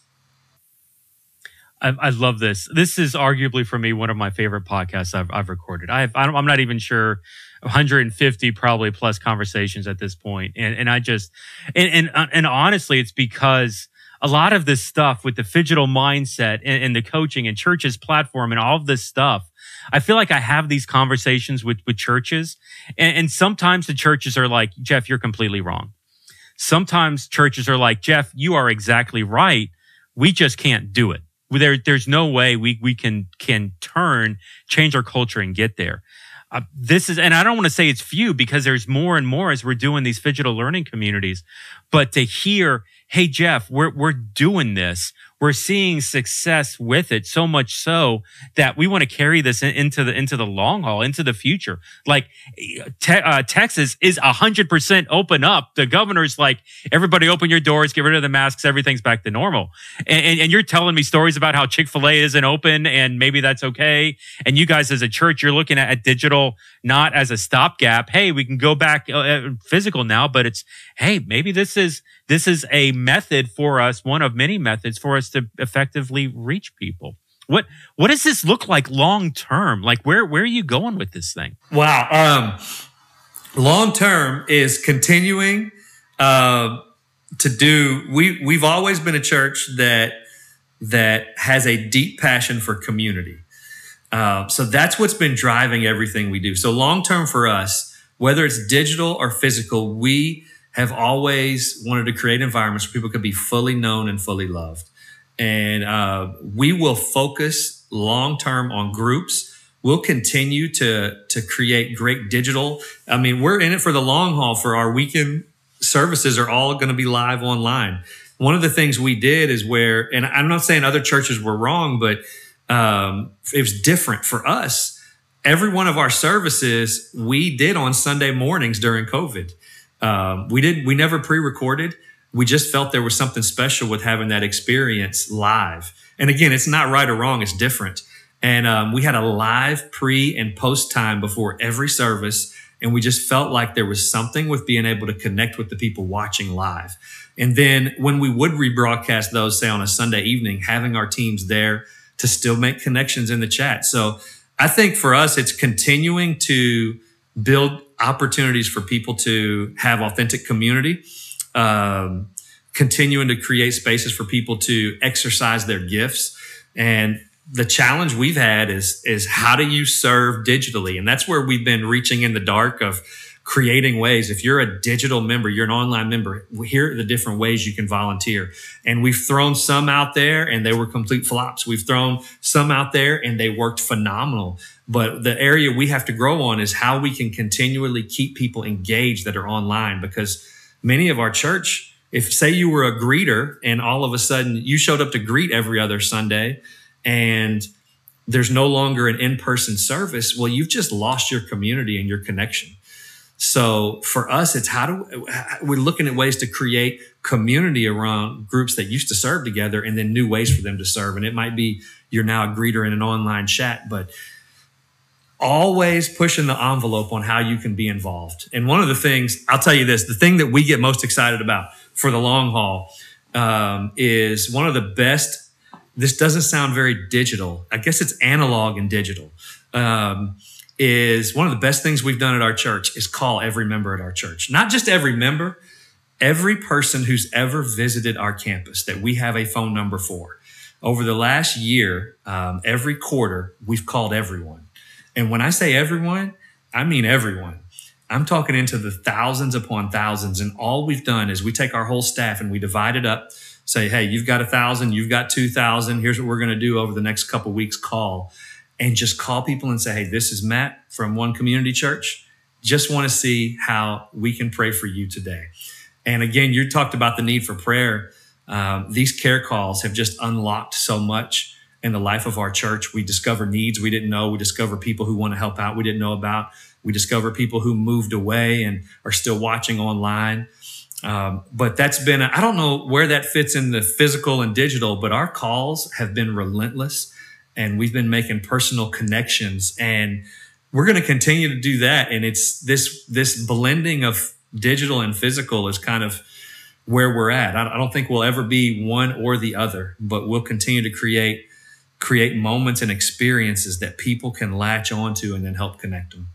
I, I love this. This is arguably for me one of my favorite podcasts I've, I've recorded. I've, I don't, I'm not even sure one hundred fifty probably plus conversations at this point, and and I just and and, and honestly, it's because a lot of this stuff with the digital mindset and, and the coaching and church's platform and all of this stuff, I feel like I have these conversations with with churches, and, and sometimes the churches are like, Jeff, you're completely wrong. Sometimes churches are like, Jeff, you are exactly right. We just can't do it. There, there's no way we we can can turn, change our culture and get there. Uh, this is, and I don't want to say it's few because there's more and more as we're doing these digital learning communities. But to hear, hey Jeff, we're we're doing this. We're seeing success with it, so much so that we want to carry this in, into the into the long haul, into the future. Like te uh, Texas is a hundred percent open up. The governor's like, everybody open your doors, get rid of the masks, everything's back to normal. And, and, and you're telling me stories about how Chick-fil-A isn't open and maybe that's okay. And you guys as a church, you're looking at, at digital not as a stopgap. Hey, we can go back uh, physical now, but it's, hey, maybe this is this is a method for us, one of many methods for us to effectively reach people. What what does this look like long term? Like where where are you going with this thing? Wow. Um, long term is continuing uh, to do. We we've always been a church that that has a deep passion for community. Uh, so that's what's been driving everything we do. So long term for us, whether it's digital or physical, we have always wanted to create environments where people could be fully known and fully loved. And uh, we will focus long-term on groups. We'll continue to, to create great digital. I mean, we're in it for the long haul. For our weekend services are all going to be live online. One of the things we did is where, and I'm not saying other churches were wrong, but um, it was different for us. Every one of our services we did on Sunday mornings during COVID. Um, we didn't, we never pre-recorded. We just felt there was something special with having that experience live. And again, it's not right or wrong. It's different. And um, we had a live pre and post time before every service. And we just felt like there was something with being able to connect with the people watching live. And then when we would rebroadcast those, say on a Sunday evening, having our teams there to still make connections in the chat. So I think for us, it's continuing to build opportunities for people to have authentic community. Um, continuing to create spaces for people to exercise their gifts. And the challenge we've had is, is how do you serve digitally? And that's where we've been reaching in the dark of creating ways. If you're a digital member, you're an online member, here are the different ways you can volunteer. And we've thrown some out there and they were complete flops. We've thrown some out there and they worked phenomenal. But the area we have to grow on is how we can continually keep people engaged that are online, because many of our church, if say you were a greeter and all of a sudden you showed up to greet every other Sunday and there's no longer an in-person service, well, you've just lost your community and your connection. So for us, it's how do we're looking at ways to create community around groups that used to serve together and then new ways for them to serve. And it might be you're now a greeter in an online chat, but always pushing the envelope on how you can be involved. And one of the things, I'll tell you this, the thing that we get most excited about for the long haul um, is one of the best, this doesn't sound very digital. I guess it's analog and digital. Um, is one of the best things we've done at our church is call every member at our church. Not just every member, every person who's ever visited our campus that we have a phone number for. Over the last year, um, every quarter, we've called everyone. And when I say everyone, I mean everyone. I'm talking into the thousands upon thousands. And all we've done is we take our whole staff and we divide it up, say, hey, you've got a thousand, you've got two thousand. Here's what we're going to do over the next couple of weeks. Call and just call people and say, hey, this is Matt from One Community Church. Just want to see how we can pray for you today. And again, you talked about the need for prayer. Um, these care calls have just unlocked so much. in the life of our church. We discover needs we didn't know. We discover people who want to help out we didn't know about. We discover people who moved away and are still watching online. Um, but that's been, I don't know where that fits in the physical and digital, but our calls have been relentless, and we've been making personal connections, and we're going to continue to do that. And it's this, this blending of digital and physical is kind of where we're at. I don't think we'll ever be one or the other, but we'll continue to create, create moments and experiences that people can latch onto and then help connect them.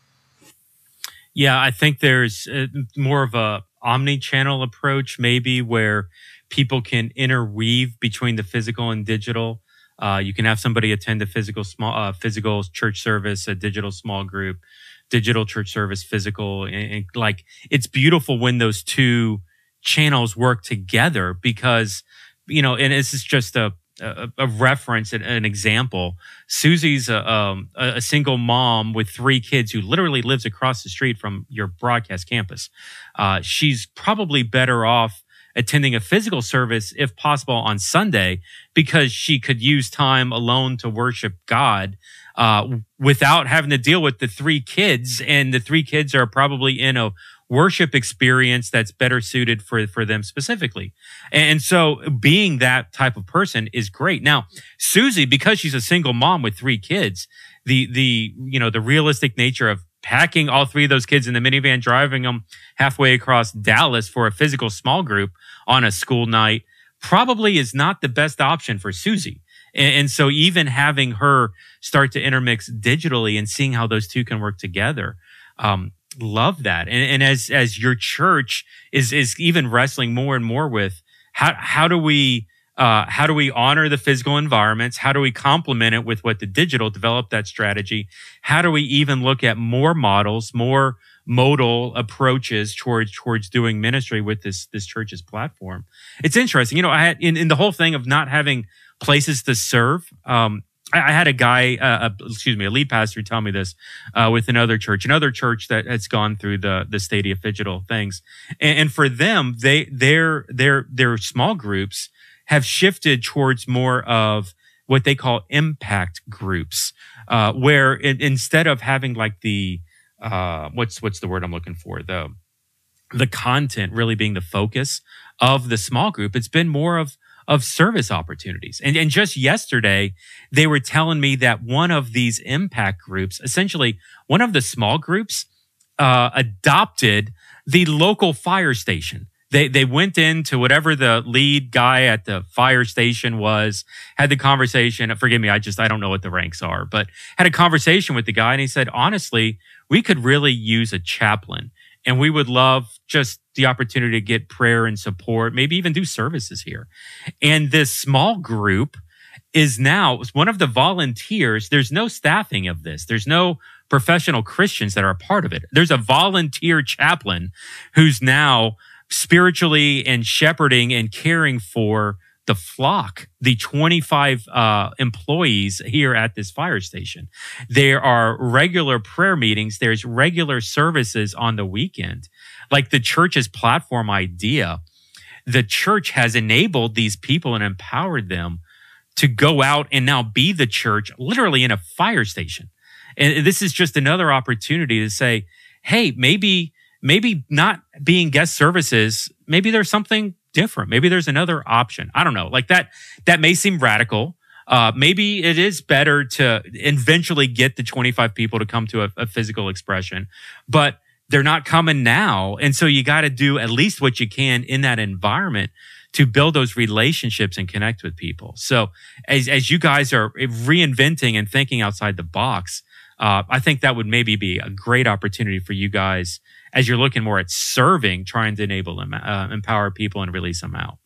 Yeah, I think there's uh, more of a omni-channel approach, maybe, where people can interweave between the physical and digital. Uh, you can have somebody attend a physical small uh, physical church service, a digital small group, digital church service, physical, and, and like it's beautiful when those two channels work together, because you know, and this is just a a, a reference, an, an example. Susie's a, um, a single mom with three kids who literally lives across the street from your broadcast campus. Uh, she's probably better off attending a physical service, if possible, on Sunday, because she could use time alone to worship God uh, without having to deal with the three kids. And the three kids are probably in a worship experience that's better suited for, for them specifically. And so being that type of person is great. Now, Susie, because she's a single mom with three kids, the, the, you know, the realistic nature of packing all three of those kids in the minivan, driving them halfway across Dallas for a physical small group on a school night probably is not the best option for Susie. And, and so even having her start to intermix digitally and seeing how those two can work together, um, love that. And, and as, as your church is, is even wrestling more and more with how, how do we, uh, how do we honor the physical environments? How do we complement it with what the digital, develop that strategy? How do we even look at more models, more modal approaches towards, towards doing ministry with this, this church's platform? It's interesting. You know, I had in, in the whole thing of not having places to serve, um, I had a guy, uh, excuse me, a lead pastor tell me this uh, with another church, another church that has gone through the the Stadia Digital things, and, and for them, they their their their small groups have shifted towards more of what they call impact groups, uh, where it, instead of having like the uh, what's what's the word I'm looking for, the the content really being the focus of the small group, it's been more of of service opportunities. And, and just yesterday, they were telling me that one of these impact groups, essentially one of the small groups, uh, adopted the local fire station. They, they went into whatever the lead guy at the fire station was, had the conversation. Forgive me, I just, I don't know what the ranks are, but had a conversation with the guy. And he said, honestly, we could really use a chaplain. And we would love just the opportunity to get prayer and support, maybe even do services here. And this small group is now one of the volunteers. There's no staffing of this. There's no professional Christians that are a part of it. There's a volunteer chaplain who's now spiritually and shepherding and caring for the flock, the twenty-five uh, employees here at this fire station. There are regular prayer meetings. There's regular services on the weekend. Like the church's platform idea, the church has enabled these people and empowered them to go out and now be the church literally in a fire station. And this is just another opportunity to say, hey, maybe, maybe not being guest services, maybe there's something different. Maybe there's another option. I don't know. Like that, that may seem radical. Uh, maybe it is better to eventually get the twenty-five people to come to a, a physical expression, but they're not coming now. And so you got to do at least what you can in that environment to build those relationships and connect with people. So as, as you guys are reinventing and thinking outside the box, uh, I think that would maybe be a great opportunity for you guys as you're looking more at serving, trying to enable them, uh, empower people and release them out.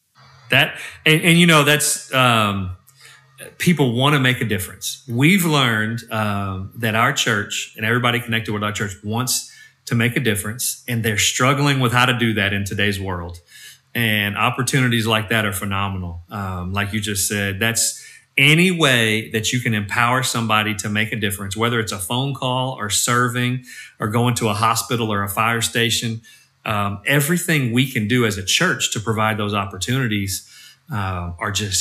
That, and, and you know, that's, um, people want to make a difference. We've learned, um, that our church and everybody connected with our church wants to make a difference, and they're struggling with how to do that in today's world. And opportunities like that are phenomenal. Um, like you just said, that's any way that you can empower somebody to make a difference, whether it's a phone call or serving or going to a hospital or a fire station. Um, everything we can do as a church to provide those opportunities uh, are just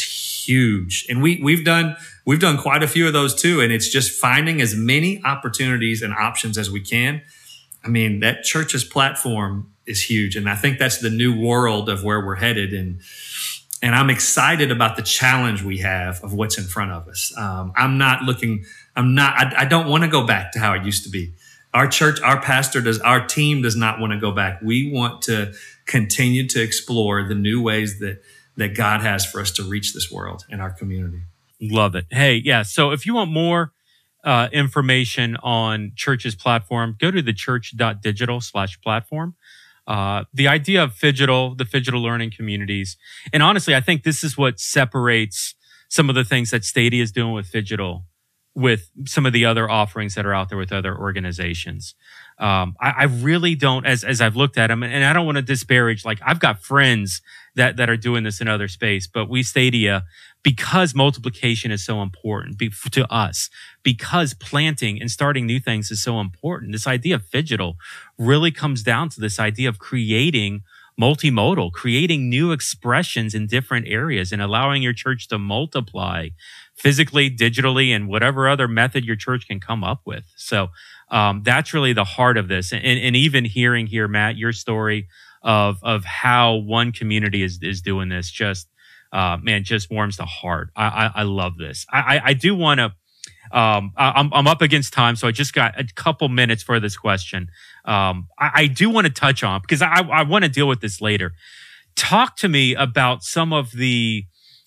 huge. And we we've done we've done quite a few of those too. And it's just finding as many opportunities and options as we can. I mean, that church's platform is huge. And I think that's the new world of where we're headed. And and I'm excited about the challenge we have of what's in front of us. Um, I'm not looking, I'm not, I, I don't want to go back to how it used to be. Our church, our pastor does, our team does not want to go back. We want to continue to explore the new ways that, that God has for us to reach this world and our community. Love it. Hey, yeah. So if you want more uh, information on Church's platform, go to thechurch.digital slash platform. Uh, the idea of Phygital, the Phygital learning communities. And honestly, I think this is what separates some of the things that Stadia is doing with Phygital with some of the other offerings that are out there with other organizations. Um, I, I really don't, as as I've looked at them, and I don't want to disparage, like I've got friends that that are doing this in other space, but we Stadia, because multiplication is so important be, to us, because planting and starting new things is so important, this idea of Phygital really comes down to this idea of creating multimodal, creating new expressions in different areas and allowing your church to multiply physically, digitally, and whatever other method your church can come up with. So um, that's really the heart of this. And, and even hearing here, Matt, your story of of how one community is is doing this, just uh, man, just warms the heart. I I, I love this. I I, I do want to. Um, I, I'm I'm up against time, so I just got a couple minutes for this question. Um, I, I do want to touch on because I I want to deal with this later. Talk to me about some of the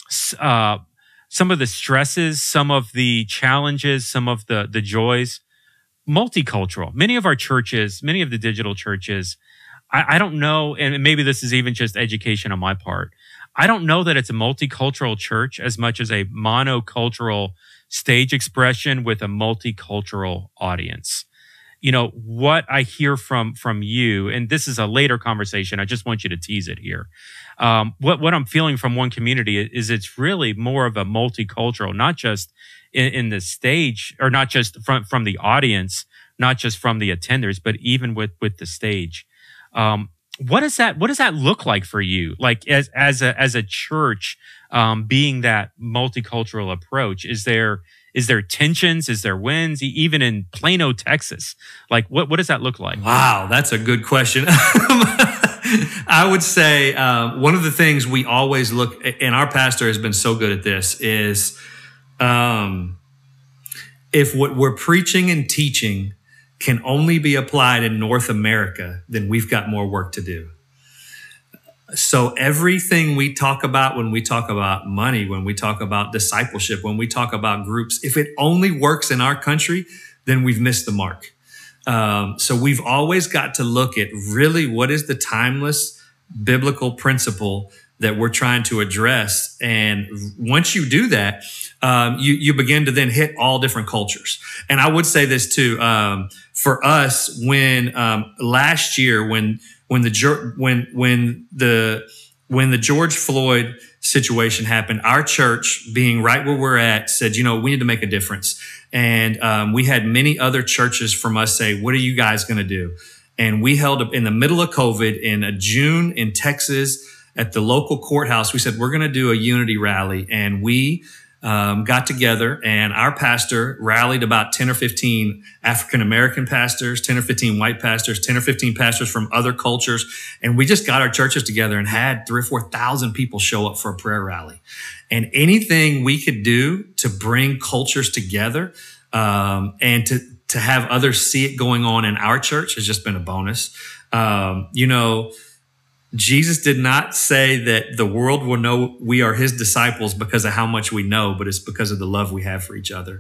uh, some of the stresses, some of the challenges, some of the the joys. Multicultural. Many of our churches, many of the digital churches, I, I don't know, and maybe this is even just education on my part. I don't know that it's a multicultural church as much as a monocultural stage expression with a multicultural audience. You know, what I hear from from you, and this is a later conversation, I just want you to tease it here. Um, what, what I'm feeling from one community is it's really more of a multicultural, not just in, in the stage, or not just from, from the audience, not just from the attenders, but even with, with the stage. Um, what does that, what does that look like for you? Like as, as a, as a church, um, being that multicultural approach, is there, is there tensions? Is there wins? Even in Plano, Texas, like what, what does that look like? Wow. That's a good question. I would say, uh, one of the things we always look, and our pastor has been so good at this, is, um, if what we're preaching and teaching can only be applied in North America, then we've got more work to do. So everything we talk about when we talk about money, when we talk about discipleship, when we talk about groups, if it only works in our country, then we've missed the mark. Um, so we've always got to look at really what is the timeless biblical principle that we're trying to address. And once you do that, um, you, you begin to then hit all different cultures. And I would say this too, um, for us, when, um, last year, when, when the, when, when the, when the George Floyd situation happened, our church, being right where we're at, said, you know, we need to make a difference. And, um, we had many other churches from us say, what are you guys going to do? And we held up in the middle of COVID in a June in Texas at the local courthouse. We said, we're going to do a unity rally. And we um, got together, and our pastor rallied about ten or fifteen African-American pastors, ten or fifteen white pastors, ten or fifteen pastors from other cultures. And we just got our churches together and had three or four thousand people show up for a prayer rally. And anything we could do to bring cultures together, um, and to, to have others see it going on in our church has just been a bonus. Um, you know, Jesus did not say that the world will know we are his disciples because of how much we know, but it's because of the love we have for each other.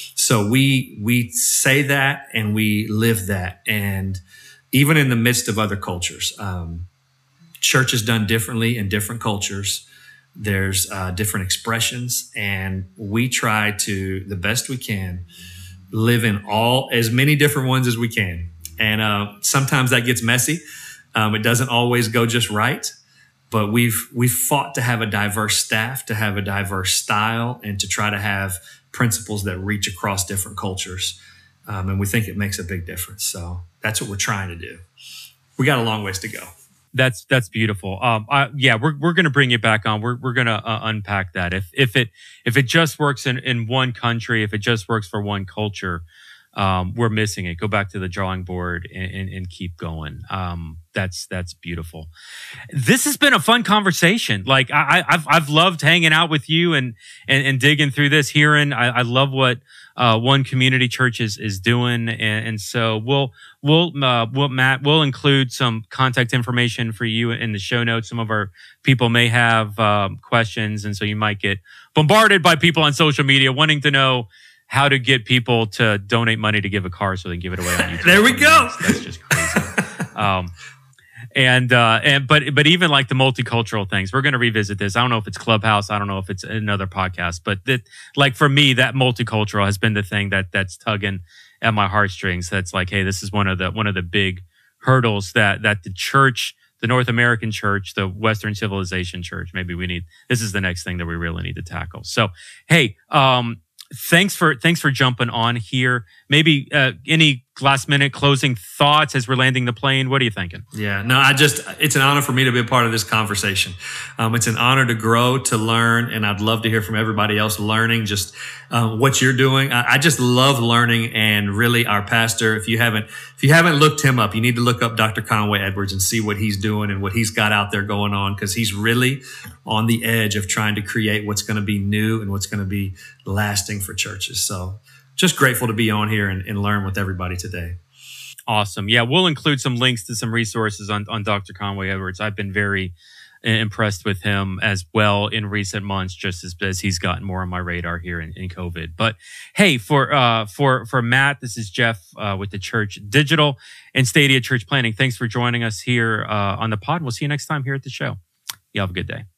So we, we say that and we live that. And even in the midst of other cultures, um, church is done differently in different cultures. There's uh, different expressions, and we try to, the best we can, live in all, as many different ones as we can. And uh, sometimes that gets messy. Um, it doesn't always go just right, but we've we've fought to have a diverse staff, to have a diverse style, and to try to have principles that reach across different cultures. Um, and we think it makes a big difference. So that's what we're trying to do. We got a long ways to go. That's that's beautiful. Um, I, yeah, we're we're going to bring you back on. We're we're going to uh, unpack that. If if it if it just works in, in one country, if it just works for one culture, um, we're missing it. Go back to the drawing board and, and, and keep going. Um, that's that's beautiful. This has been a fun conversation. Like I, I've I've loved hanging out with you and and, and digging through this. Hearing, I, I love what uh, One Community Church is is doing, and, and so we'll we'll uh, we'll Matt we'll include some contact information for you in the show notes. Some of our people may have um, questions, and so you might get bombarded by people on social media wanting to know how to get people to donate money to give a car so they can give it away on YouTube. There we go. That's, that's just crazy. um, and uh, and but but even like the multicultural things, we're going to revisit this. I don't know if it's Clubhouse. I don't know if it's another podcast. But that, like for me, that multicultural has been the thing that that's tugging at my heartstrings. That's like, hey, this is one of the one of the big hurdles that that the church, the North American church, the Western civilization church, maybe we need. This is the next thing that we really need to tackle. So, hey. Um, Thanks for thanks for jumping on here. Maybe uh, any last minute closing thoughts as we're landing the plane. What are you thinking? Yeah, no, I just, it's an honor for me to be a part of this conversation. Um, it's an honor to grow, to learn, and I'd love to hear from everybody else learning just uh, what you're doing. I, I just love learning, and really our pastor, if you haven't, if you haven't looked him up, you need to look up Doctor Conway Edwards and see what he's doing and what he's got out there going on, because he's really on the edge of trying to create what's going to be new and what's going to be lasting for churches. So just grateful to be on here and, and learn with everybody today. Awesome. Yeah, we'll include some links to some resources on, on Doctor Conway Edwards. I've been very impressed with him as well in recent months, just as, as he's gotten more on my radar here in, in COVID. But hey, for uh, for for Matt, this is Jeff uh, with the Church Digital and Stadia Church Planning. Thanks for joining us here uh, on the pod. We'll see you next time here at the show. You have a good day.